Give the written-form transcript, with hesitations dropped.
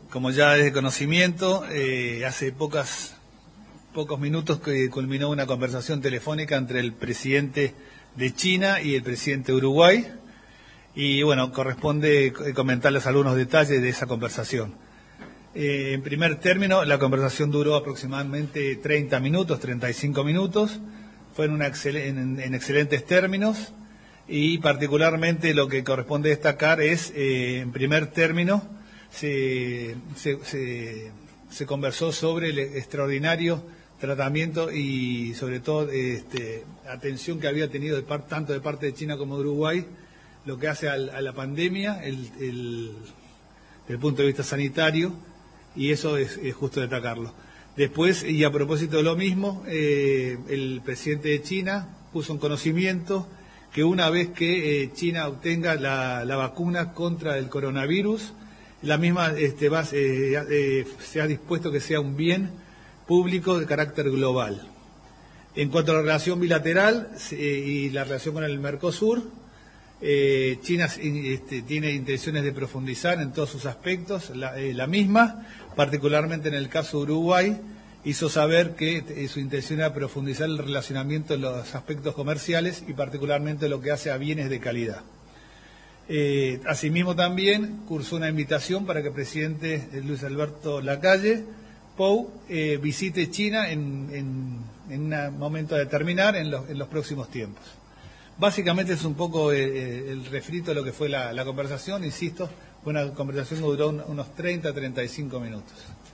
Como ya es de conocimiento, hace pocos minutos que culminó una conversación telefónica entre el presidente de China y el presidente de Uruguay. Y bueno, corresponde comentarles algunos detalles de esa conversación. En primer término, la conversación duró aproximadamente 30 minutos, 35 minutos. Fue en excelentes términos. Y particularmente lo que corresponde destacar es, en primer término, se conversó sobre el extraordinario tratamiento y sobre todo atención que había tenido tanto de parte de China como de Uruguay, lo que hace a la pandemia desde el punto de vista sanitario, y eso es justo destacarlo. Después, y a propósito de lo mismo, el presidente de China puso en conocimiento que una vez que China obtenga la vacuna contra el coronavirus, la misma se ha dispuesto que sea un bien público de carácter global. En cuanto a la relación bilateral y la relación con el Mercosur, China tiene intenciones de profundizar en todos sus aspectos, la misma, particularmente en el caso de Uruguay, hizo saber que su intención era profundizar el relacionamiento en los aspectos comerciales y particularmente lo que hace a bienes de calidad. Asimismo también cursó una invitación para que el presidente Luis Alberto Lacalle Pou visite China en un momento a determinar en los próximos tiempos. Básicamente es un poco el refrito de lo que fue la conversación, insisto, fue una conversación que duró unos 30-35 minutos.